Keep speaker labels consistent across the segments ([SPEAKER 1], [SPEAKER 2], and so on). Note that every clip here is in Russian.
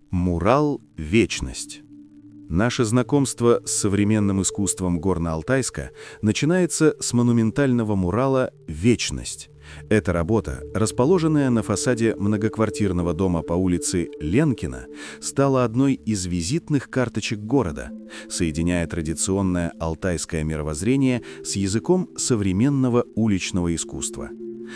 [SPEAKER 1] Мурал «Вечность». Наше знакомство с современным искусством Горно-Алтайска начинается с монументального мурала «Вечность». Эта работа, расположенная на фасаде многоквартирного дома по улице Ленкина, стала одной из визитных карточек города, соединяя традиционное алтайское мировоззрение с языком современного уличного искусства.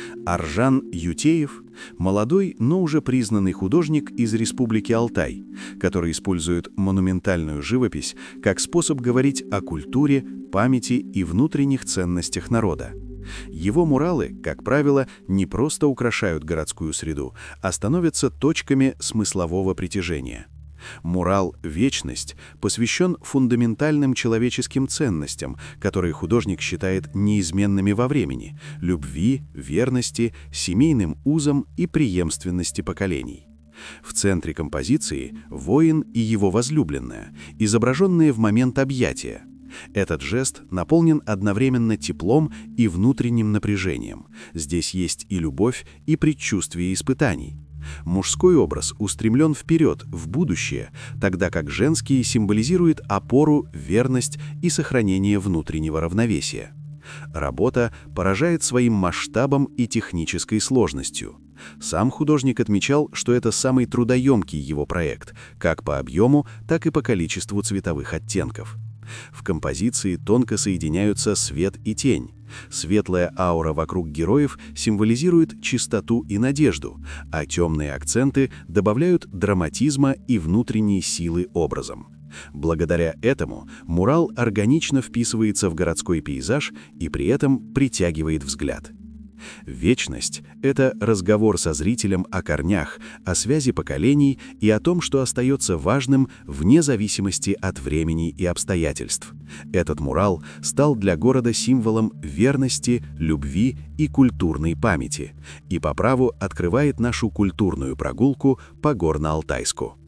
[SPEAKER 1] Аржан Ютеев – молодой, но уже признанный художник из Республики Алтай, который использует монументальную живопись как способ говорить о культуре, памяти и внутренних ценностях народа. Его муралы, как правило, не просто украшают городскую среду, а становятся точками смыслового притяжения. Мурал «Вечность» посвящен фундаментальным человеческим ценностям, которые художник считает неизменными во времени – любви, верности, семейным узам и преемственности поколений. В центре композиции – воин и его возлюбленная, изображенные в момент объятия. Этот жест наполнен одновременно теплом и внутренним напряжением. Здесь есть и любовь, и предчувствие испытаний. Мужской образ устремлен вперед, в будущее, тогда как женский символизирует опору, верность и сохранение внутреннего равновесия. Работа поражает своим масштабом и технической сложностью. Сам художник отмечал, что это самый трудоемкий его проект, как по объему, так и по количеству цветовых оттенков. В композиции тонко соединяются свет и тень. Светлая аура вокруг героев символизирует чистоту и надежду, а темные акценты добавляют драматизма и внутренней силы образом. Благодаря этому мурал органично вписывается в городской пейзаж и при этом притягивает взгляд. Вечность — это разговор со зрителем о корнях, о связи поколений и о том, что остается важным вне зависимости от времени и обстоятельств. Этот мурал стал для города символом верности, любви и культурной памяти и по праву открывает нашу культурную прогулку по Горно-Алтайску.